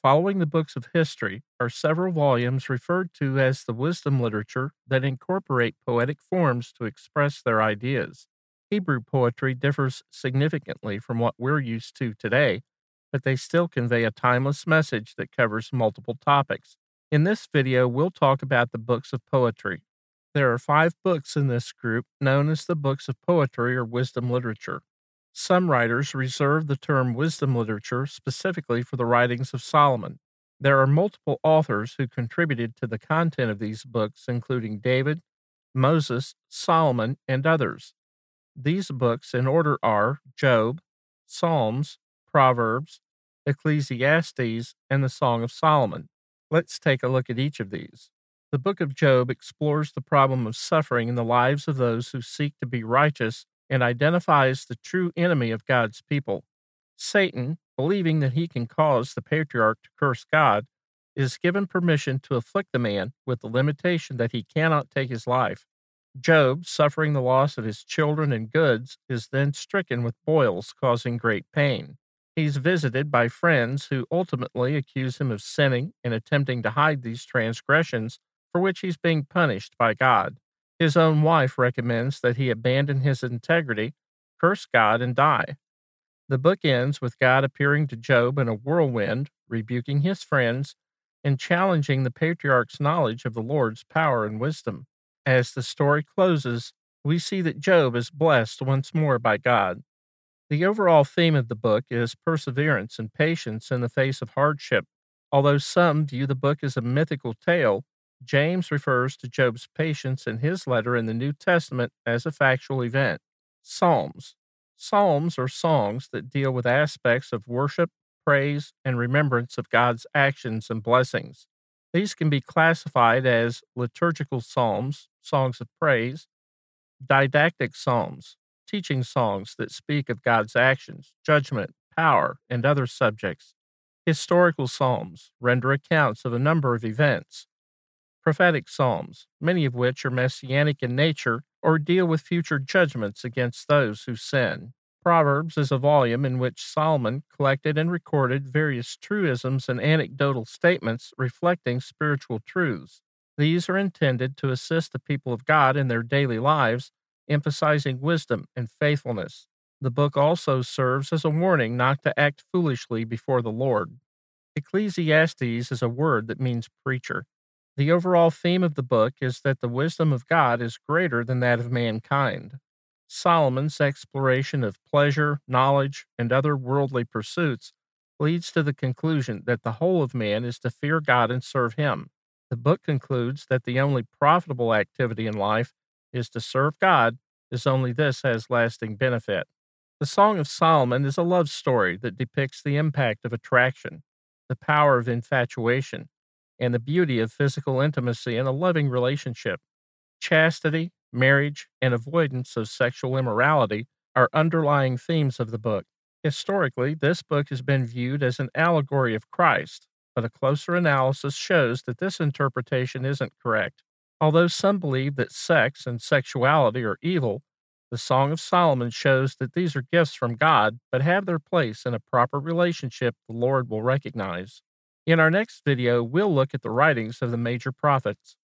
Following the books of history are several volumes referred to as the wisdom literature that incorporate poetic forms to express their ideas. Hebrew poetry differs significantly from what we're used to today, but they still convey a timeless message that covers multiple topics. In this video, we'll talk about the books of poetry. There are 5 books in this group known as the books of poetry or wisdom literature. Some writers reserve the term wisdom literature specifically for the writings of Solomon. There are multiple authors who contributed to the content of these books, including David, Moses, Solomon, and others. These books in order are Job, Psalms, Proverbs, Ecclesiastes, and the Song of Solomon. Let's take a look at each of these. The book of Job explores the problem of suffering in the lives of those who seek to be righteous and identifies the true enemy of God's people. Satan, believing that he can cause the patriarch to curse God, is given permission to afflict the man with the limitation that he cannot take his life. Job, suffering the loss of his children and goods, is then stricken with boils, causing great pain. He's visited by friends who ultimately accuse him of sinning and attempting to hide these transgressions for which he's being punished by God. His own wife recommends that he abandon his integrity, curse God, and die. The book ends with God appearing to Job in a whirlwind, rebuking his friends, and challenging the patriarch's knowledge of the Lord's power and wisdom. As the story closes, we see that Job is blessed once more by God. The overall theme of the book is perseverance and patience in the face of hardship. Although some view the book as a mythical tale, James refers to Job's patience in his letter in the New Testament as a factual event. Psalms. Psalms are songs that deal with aspects of worship, praise, and remembrance of God's actions and blessings. These can be classified as liturgical psalms, songs of praise, didactic psalms, teaching songs that speak of God's actions, judgment, power, and other subjects. Historical psalms render accounts of a number of events. Prophetic psalms, many of which are messianic in nature or deal with future judgments against those who sin. Proverbs is a volume in which Solomon collected and recorded various truisms and anecdotal statements reflecting spiritual truths. These are intended to assist the people of God in their daily lives, emphasizing wisdom and faithfulness. The book also serves as a warning not to act foolishly before the Lord. Ecclesiastes is a word that means preacher. The overall theme of the book is that the wisdom of God is greater than that of mankind. Solomon's exploration of pleasure, knowledge, and other worldly pursuits leads to the conclusion that the whole of man is to fear God and serve Him. The book concludes that the only profitable activity in life is to serve God, as only this has lasting benefit. The Song of Solomon is a love story that depicts the impact of attraction, the power of infatuation, and the beauty of physical intimacy in a loving relationship. Chastity, marriage, and avoidance of sexual immorality are underlying themes of the book. Historically, this book has been viewed as an allegory of Christ, but a closer analysis shows that this interpretation isn't correct. Although some believe that sex and sexuality are evil, the Song of Solomon shows that these are gifts from God, but have their place in a proper relationship the Lord will recognize. In our next video, we'll look at the writings of the major prophets.